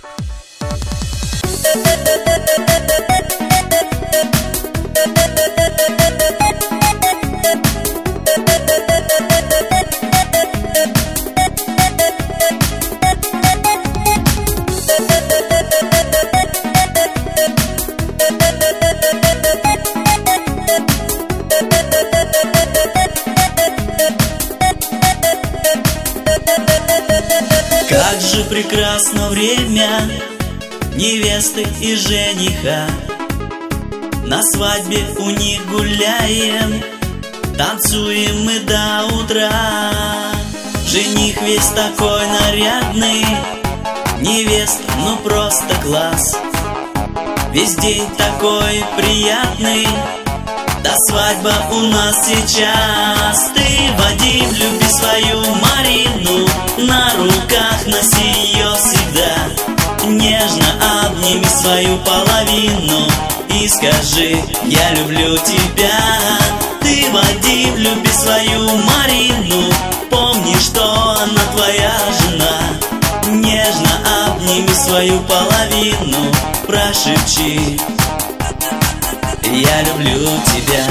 Как же прекрасно время невесты и жениха. На свадьбе у них гуляем, танцуем мы до утра. Жених весь такой нарядный, невеста ну просто класс. Весь день такой приятный, да свадьба у нас сейчас. Ты, Вадим, люби свою Марину, на руках носи ее всегда. Нежно обними свою половину и скажи: я люблю тебя. Ты, Вадим, люби свою Марину, помни, что она твоя жена. Нежно обними свою половину, прошепчи: я люблю тебя.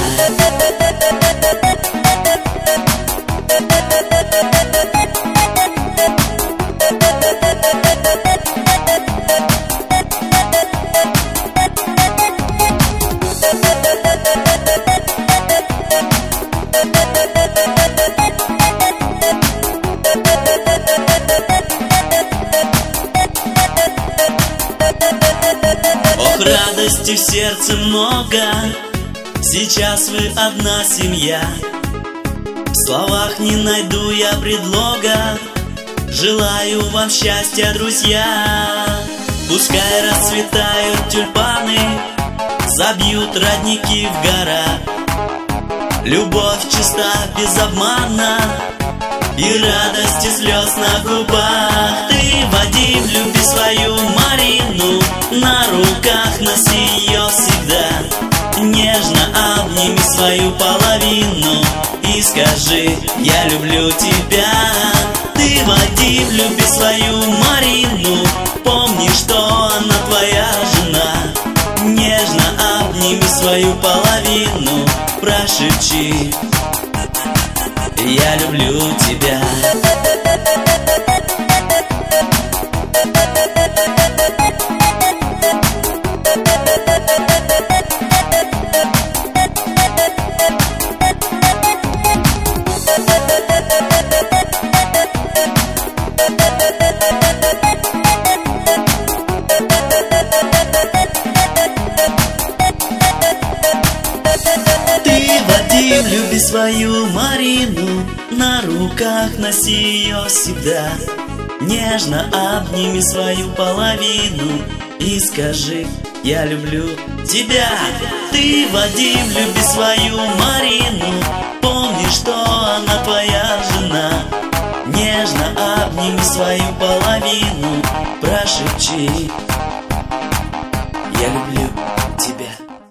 Ох, радости в сердце много, сейчас вы одна семья. В словах не найду я предлога, желаю вам счастья, друзья. Пускай расцветают тюльпаны, забьют родники в горах. Любовь чиста без обмана и радости слез на губах. Ты, Вадим, люби свою Марину, на руках носи ее всегда. Нежно обними свою половину и скажи: я люблю тебя. Ты, Вадим, люби свою Марину, помни, что она твоя жена. Нежно обними свою половину, прошепчи: я люблю тебя. Вадим, люби свою Марину, на руках носи ее всегда. Нежно обними свою половину и скажи: я люблю тебя. Ты, Вадим, люби свою Марину, помни, что она твоя жена. Нежно обними свою половину, прошепчи: я люблю тебя.